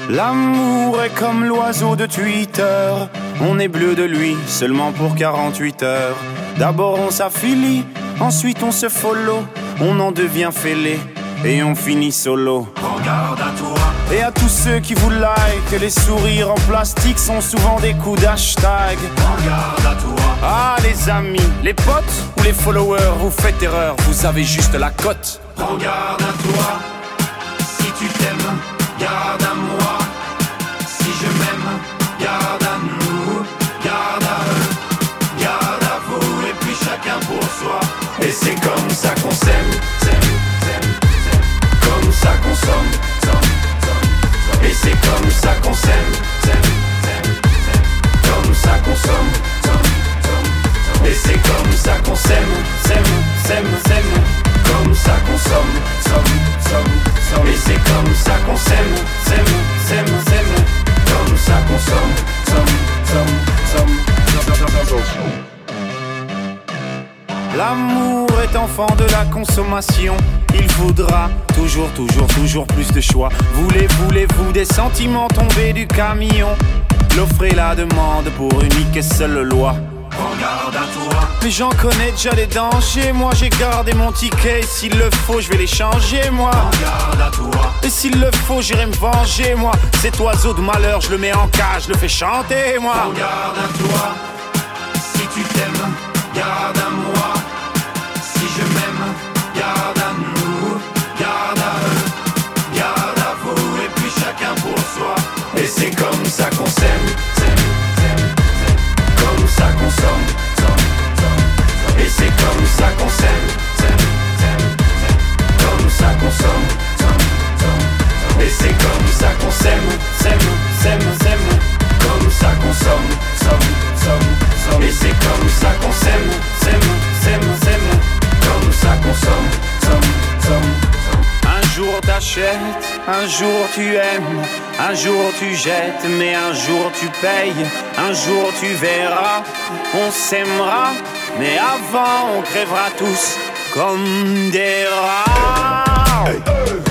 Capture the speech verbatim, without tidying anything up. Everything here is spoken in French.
L'amour est comme l'oiseau de Twitter. On est bleu de lui seulement pour quarante-huit heures. D'abord on s'affilie, ensuite on se follow. On en devient fêlé et on finit solo. Prends garde à toi. Et à tous ceux qui vous like, les sourires en plastique sont souvent des coups d'hashtag. Prends garde à toi. Ah les amis, les potes ou les followers, vous faites erreur, vous avez juste la cote. Prends garde à toi. Si tu t'aimes, garde à moi. Si je m'aime, garde à nous. Garde à eux, garde à vous. Et puis chacun pour soi. Et c'est comme ça qu'on s'aime, s'aime, s'aime, s'aime. Comme ça qu'on somme, somme, somme, somme. Et c'est comme ça qu'on s'aime, s'aime, s'aime, s'aime. Comme ça qu'on somme, somme, somme, somme. Et c'est comme ça qu'on s'aime, s'aime, s'aime, s'aime. Comme ça qu'on somme, somme, somme, somme. Et c'est comme ça qu'on s'aime, s'aime, s'aime, s'aime. Comme ça qu'on somme, somme, somme, somme, somme, somme, somme. L'amour est enfant de la consommation. Il faudra toujours, toujours, toujours plus de choix. Voulez, voulez-vous des sentiments tombés du camion? L'offre et la demande pour unique et seule loi. Prends garde à toi. Mais j'en connais déjà les dangers. Moi j'ai gardé mon ticket. Et s'il le faut je vais les changer moi. Prends garde à toi. Et s'il le faut j'irai me venger moi. Cet oiseau de malheur je le mets en cage, je le fais chanter moi. Prends garde à toi. Si tu t'aimes, garde à moi. Si je m'aime, garde à nous. Garde à eux, garde à vous. Et puis chacun pour soi. Et c'est comme ça qu'on s'aime, s'aime, s'aime, s'aime. Comme ça qu'on somme, somme, somme, somme. Et c'est comme ça qu'on s'aime, s'aime, s'aime, s'aime. Comme ça qu'on somme, somme, somme, somme. Et c'est comme ça qu'on s'aime, s'aime, s'aime, s'aime. Comme ça qu'on somme, somme, somme, somme. Et c'est comme ça qu'on s'aime, s'aime, s'aime, s'aime. Comme ça qu'on somme, somme, somme, somme. Un jour t'achètes, un jour tu aimes, un jour tu jettes, mais un jour tu payes, un jour tu verras, on s'aimera, mais avant on crèvera tous comme des rats. Hey, hey.